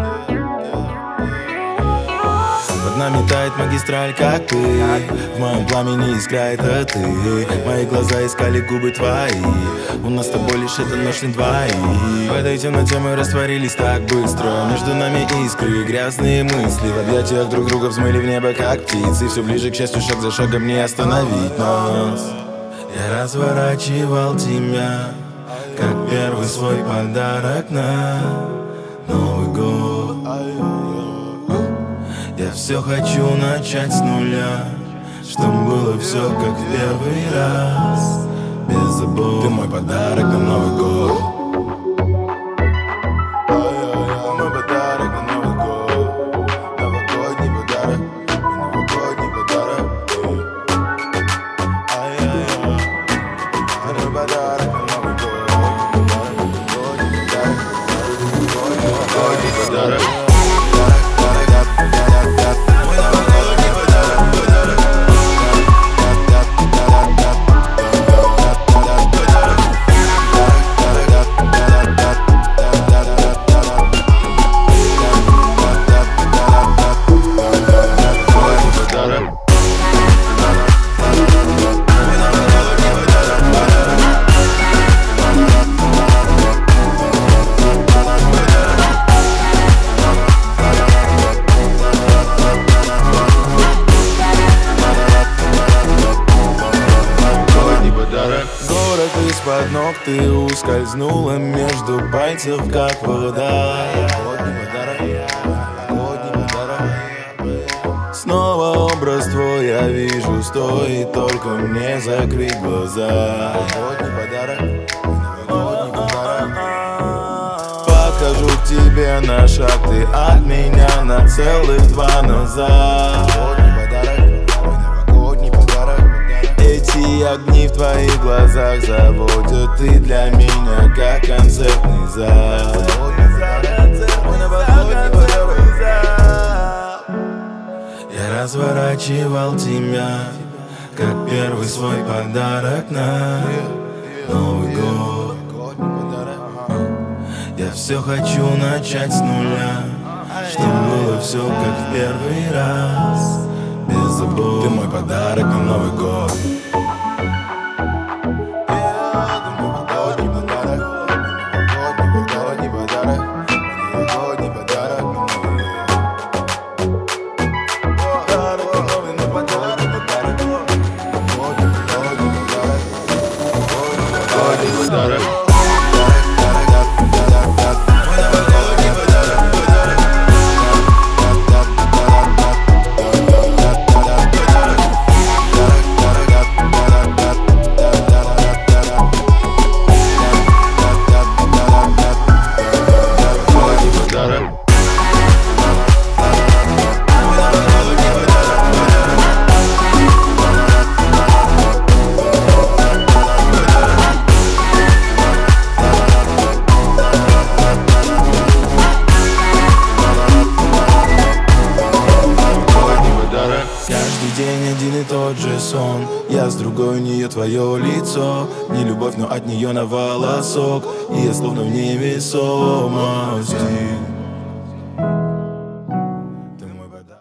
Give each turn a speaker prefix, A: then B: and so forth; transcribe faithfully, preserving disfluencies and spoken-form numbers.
A: Под нами тает магистраль, как ты. В моем пламени искра, это ты. Мои глаза искали губы твои. У нас с тобой лишь это ночь на двоих. В этой темноте мы растворились так быстро. Между нами искры, грязные мысли. В объятиях друг друга взмыли в небо, как птицы. Все ближе, к счастью, шаг за шагом не остановить нас. Я разворачивал тебя, как первый свой подарок на Новый год. Я все хочу начать с нуля, чтоб было все как в первый раз. Без забот. Ты мой подарок на Новый год. Мой подарок на Новый год. Новогодний подарок. Новогодний подарок. Мой подарок на Новый год. Новогодний подарок. Новогодний подарок. Город из-под ног, ты ускользнула между пальцев, как вода. Снова образ твой я вижу, стоит только мне закрыть глаза. Подхожу к тебе на шаг, ты от меня на целых два назад. Эти огни в твоих глазах заводят, ты для меня как концертный зал. Я разворачивал тебя, как первый свой подарок на Новый год. Я все хочу начать с нуля, чтоб было все как в первый раз. Без забот. Ты мой подарок на Новый год. День один и тот же сон. Я с другой, у нее твое лицо. Не любовь, но от нее на волосок. И я словно в невесомости.